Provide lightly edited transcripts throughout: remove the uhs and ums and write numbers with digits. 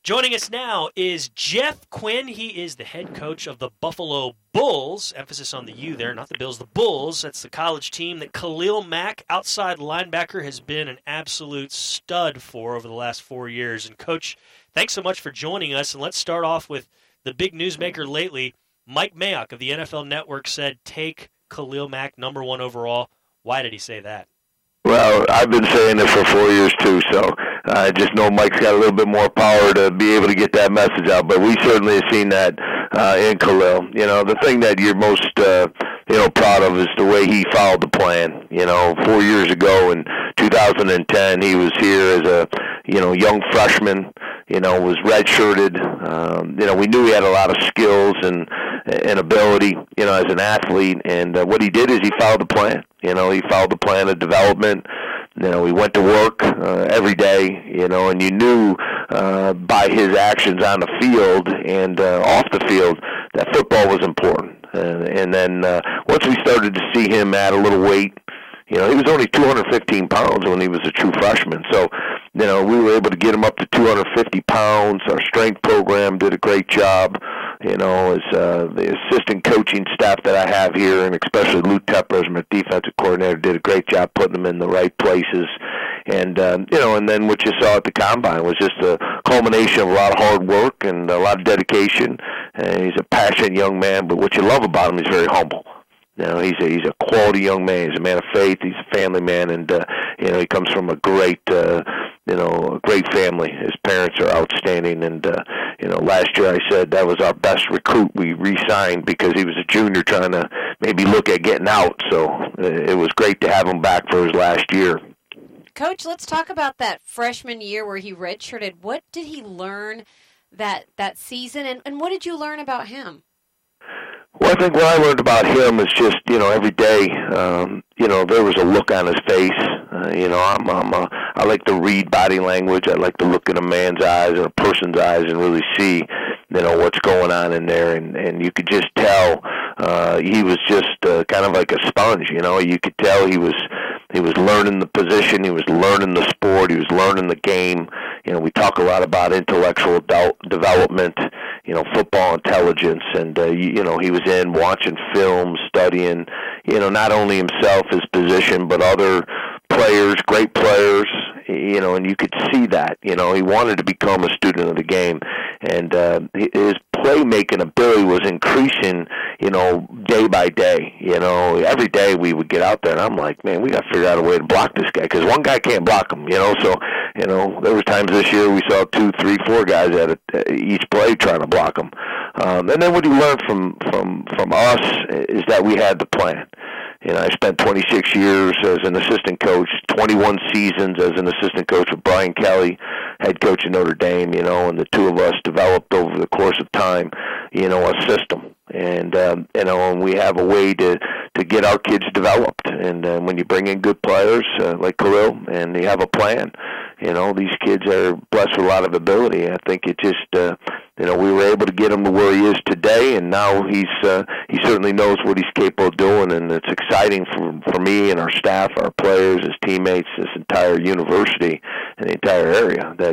Joining us now is Jeff Quinn. He is the head coach of the Buffalo Bulls. Emphasis on the U there, not the Bills, the Bulls. That's the college team that Khalil Mack, outside linebacker, has been an absolute stud for over the last 4 years. And, Coach, thanks so much for joining us. And let's start off with the big newsmaker lately. Mike Mayock of the NFL Network said, take Khalil Mack number 1 overall. Why did he say that? Well, I've been saying it for 4 years, too, so I just know Mike's got a little bit more power to be able to get that message out, but we certainly have seen that in Khalil. You know, the thing that you're most, proud of is the way he followed the plan. 4 years ago in 2010, he was here as a, young freshman, was redshirted. We knew he had a lot of skills and ability, as an athlete, and what he did is he followed the plan. He followed the plan of development. He went to work every day, and you knew by his actions on the field and off the field that football was important. And then once we started to see him add a little weight, he was only 215 pounds when he was a true freshman. So, we were able to get him up to 250 pounds. Our strength program did a great job. As the assistant coaching staff that I have here, and especially Lou Tepper as my defensive coordinator, did a great job putting them in the right places. And, and then what you saw at the Combine was just a culmination of a lot of hard work and a lot of dedication. He's a passionate young man, but what you love about him, he's very humble. He's a quality young man. He's a man of faith. He's a family man, and he comes from a great, great family. His parents are outstanding, and last year I said that was our best recruit we re-signed because he was a junior trying to maybe look at getting out. So it was great to have him back for his last year. Coach, let's talk about that freshman year where he redshirted. What did he learn that season, and what did you learn about him? Well, I think what I learned about him is just, every day, there was a look on his face. I like to read body language. I like to look in a man's eyes or a person's eyes and really see, what's going on in there. And you could just tell he was just kind of like a sponge. You could tell he was learning the position, he was learning the sport, he was learning the game. We talk a lot about intellectual development, football intelligence, and he was in watching film, studying, not only himself, his position, but other players, great players, and you could see that. He wanted to become a student of the game, and his playmaking ability was increasing, day by day. Every day we would get out there, and I'm like, man, we got to figure out a way to block this guy, because one guy can't block him, so, there was times this year we saw 2, 3, 4 guys at each play trying to block him. And then what he learned from us is that we had the plan. I spent 26 years as an assistant coach, 21 seasons as an assistant coach with Brian Kelly, head coach at Notre Dame, and the two of us developed over the course of time, a system. And, and we have a way to get our kids developed. And when you bring in good players like Khalil and you have a plan, these kids are blessed with a lot of ability. I think it just, we were able to get him to where he is today, and now he certainly knows what he's capable of doing, and it's exciting for me and our staff, our players, his teammates, this entire university and the entire area that,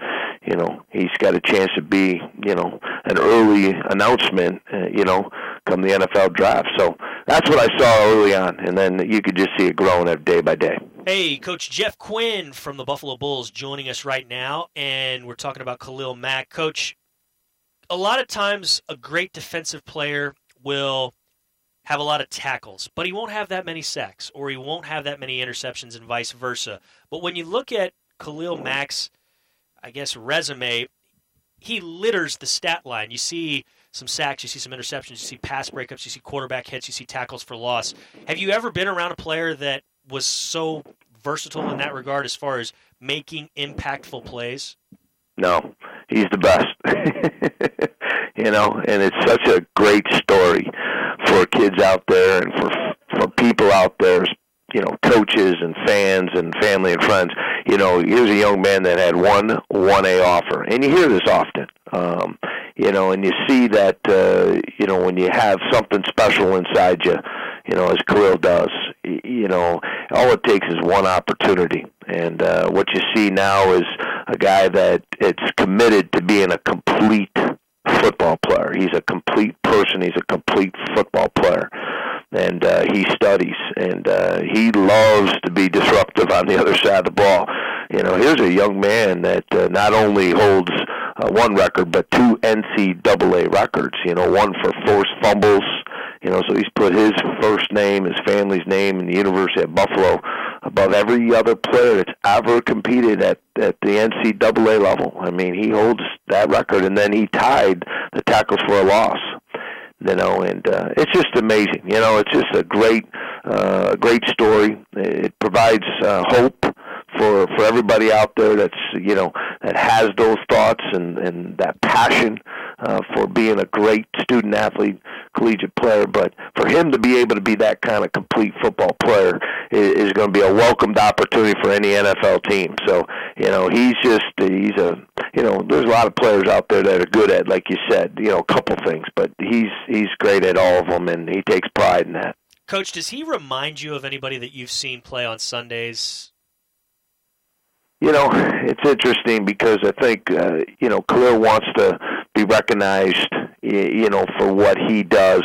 he's got a chance to be, an early announcement, come the NFL draft. So that's what I saw early on, and then you could just see it growing day by day. Hey, Coach Jeff Quinn from the Buffalo Bulls joining us right now, and we're talking about Khalil Mack. Coach, a lot of times a great defensive player will have a lot of tackles, but he won't have that many sacks, or he won't have that many interceptions and vice versa. But when you look at Khalil Mack's, resume, he litters the stat line. You see some sacks, you see some interceptions, you see pass breakups, you see quarterback hits, you see tackles for loss. Have you ever been around a player that was so versatile in that regard as far as making impactful plays? No, he's the best. And it's such a great story for kids out there and for people out there, coaches and fans and family and friends. Here's a young man that had one 1A offer, and you hear this often. And you see that, when you have something special inside you, as Khalil does, all it takes is one opportunity. And what you see now is a guy that it's committed to being a complete football player. He's a complete person. He's a complete football player. And he studies, and he loves to be disruptive on the other side of the ball. Here's a young man that not only holds one record, but 2 NCAA records, one for forced fumbles, so he's put his first name, his family's name, and the University of Buffalo above every other player that's ever competed at the NCAA level. I mean, he holds that record, and then he tied the tackles for a loss. And it's just amazing. It's just a great story. It provides hope for everybody out there that's that has those thoughts and that passion for being a great student athlete, collegiate player. But for him to be able to be that kind of complete football player is going to be a welcomed opportunity for any NFL team. So there's a lot of players out there that are good at, like you said, a couple things, but he's great at all of them, and he takes pride in that. Coach, does he remind you of anybody that you've seen play on Sundays? It's interesting because I think, Khalil wants to be recognized, for what he does.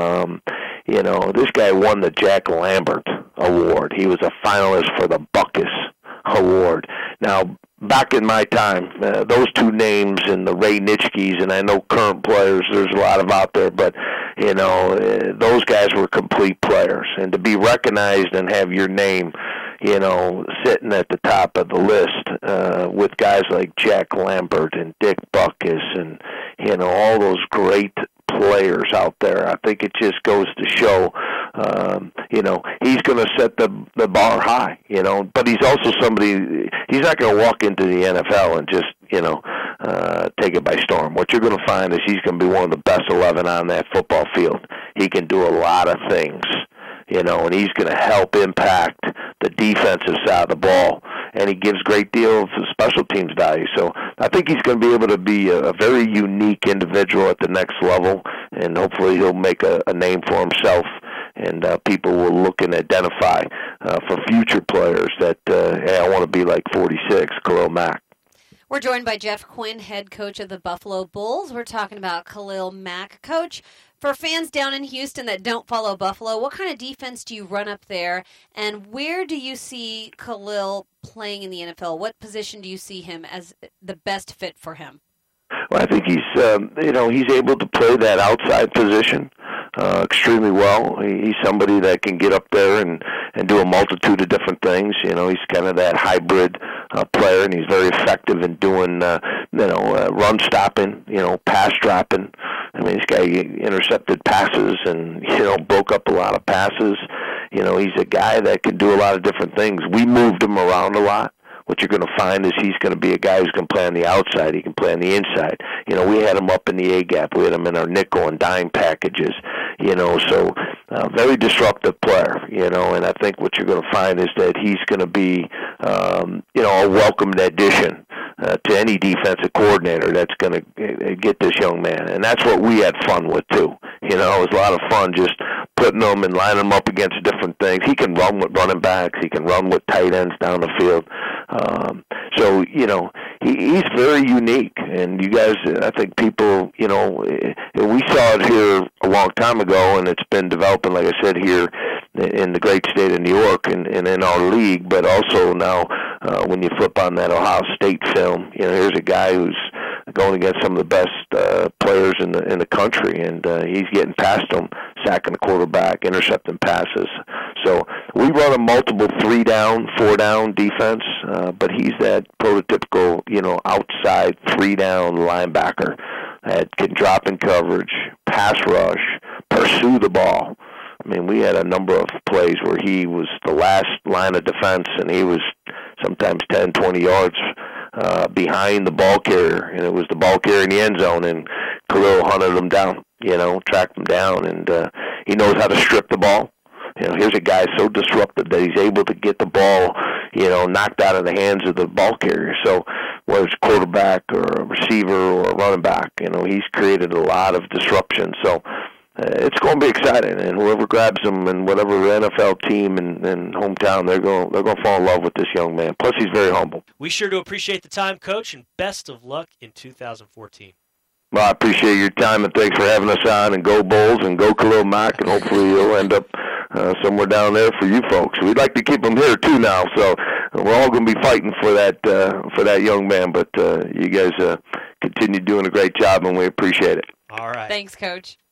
This guy won the Jack Lambert Award. He was a finalist for the Butkus Award. Now, back in my time, those two names and the Ray Nitschkes, and I know current players, there's a lot of out there, but, those guys were complete players. And to be recognized and have your name, sitting at the top of the list with guys like Jack Lambert and Dick Butkus and, all those great players out there, I think it just goes to show, he's going to set the bar high, but he's also somebody, he's not going to walk into the NFL and just, take it by storm. What you're going to find is he's going to be one of the best 11 on that football field. He can do a lot of things, and he's going to help impact the defensive side of the ball, and he gives a great deal of special teams value. So I think he's going to be able to be a very unique individual at the next level, and hopefully he'll make a name for himself, and people will look and identify for future players that, hey, I want to be like 46, Khalil Mack. We're joined by Jeff Quinn, head coach of the Buffalo Bulls. We're talking about Khalil Mack. Coach, for fans down in Houston that don't follow Buffalo, what kind of defense do you run up there, and where do you see Khalil playing in the NFL? What position do you see him as the best fit for him? Well, I think he's able to play that outside position extremely well. He's somebody that can get up there and do a multitude of different things. He's kind of that hybrid player, and he's very effective in doing, run stopping, pass dropping. I mean, this guy intercepted passes and, broke up a lot of passes. He's a guy that can do a lot of different things. We moved him around a lot. What you're going to find is he's going to be a guy who's going to play on the outside. He can play on the inside. We had him up in the A-gap. We had him in our nickel and dime packages. So very disruptive player, and I think what you're going to find is that he's going to be, a welcomed addition to any defensive coordinator that's going to get this young man. And that's what we had fun with, too. It was a lot of fun just putting him and lining him up against different things. He can run with running backs. He can run with tight ends down the field. He's very unique. And you guys, I think people, we saw it here a long time ago, and it's been developing, like I said, here in the great state of New York and in our league, but also now when you flip on that Ohio State film, here's a guy who's going against some of the best players in the country, and he's getting past them, sacking the quarterback, intercepting passes. So we run a multiple 3-down, 4-down defense, but he's that prototypical, outside 3-down linebacker that can drop in coverage, pass rush, pursue the ball. I mean, we had a number of plays where he was the last line of defense, and he was sometimes 10, 20 yards behind the ball carrier, and it was the ball carrier in the end zone, and Khalil hunted him down, tracked him down, and he knows how to strip the ball. Here's a guy so disruptive that he's able to get the ball, knocked out of the hands of the ball carrier. So whether it's quarterback or a receiver or a running back, he's created a lot of disruption. So, it's going to be exciting. And whoever grabs him and whatever NFL team and hometown, they're going to fall in love with this young man. Plus, he's very humble. We sure do appreciate the time, Coach, and best of luck in 2014. Well, I appreciate your time, and thanks for having us on. And go Bulls, and go Khalil Mack, and hopefully he'll end up somewhere down there for you folks. We'd like to keep him here too now, so we're all going to be fighting for that young man. But you guys continue doing a great job, and we appreciate it. All right. Thanks, Coach.